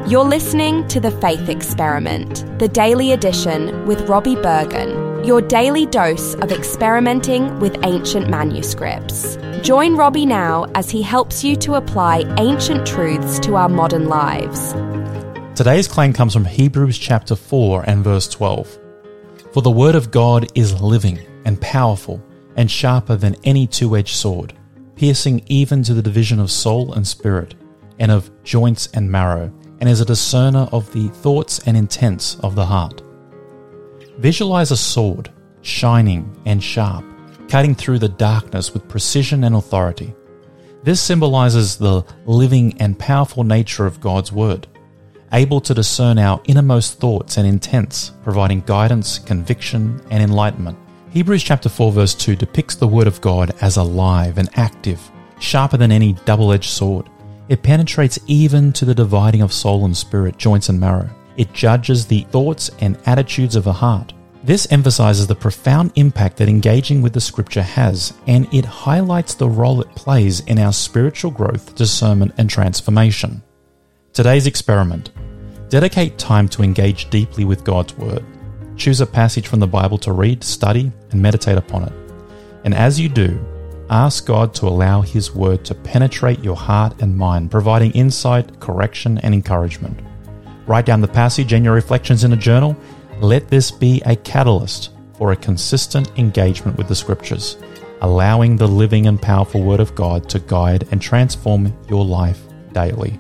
You're listening to The Faith Experiment, the daily edition with Robbie Bergen, your daily dose of experimenting with ancient manuscripts. Join Robbie now as he helps you to apply ancient truths to our modern lives. Today's claim comes from Hebrews chapter 4 and verse 12. For the word of God is living and powerful and sharper than any two-edged sword, piercing even to the division of soul and spirit, and of joints and marrow, and is a discerner of the thoughts and intents of the heart. Visualize a sword, shining and sharp, cutting through the darkness with precision and authority. This symbolizes the living and powerful nature of God's word, able to discern our innermost thoughts and intents, providing guidance, conviction, and enlightenment. Hebrews chapter 4 verse 2 depicts the word of God as alive and active, sharper than any double-edged sword. It penetrates even to the dividing of soul and spirit, joints and marrow. It judges the thoughts and attitudes of the heart. This emphasizes the profound impact that engaging with the scripture has, and it highlights the role it plays in our spiritual growth, discernment, and transformation. Today's experiment. Dedicate time to engage deeply with God's word. Choose a passage from the Bible to read, study, and meditate upon it. And as you do, ask God to allow His word to penetrate your heart and mind, providing insight, correction, and encouragement. Write down the passage and your reflections in a journal. Let this be a catalyst for a consistent engagement with the Scriptures, allowing the living and powerful Word of God to guide and transform your life daily.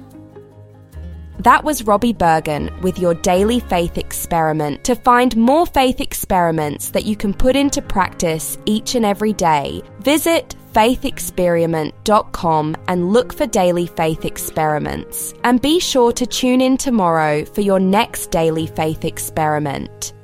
That was Robbie Bergen with your daily faith experiment. To find more faith experiments that you can put into practice each and every day, visit faithexperiment.com and look for daily faith experiments. And be sure to tune in tomorrow for your next daily faith experiment.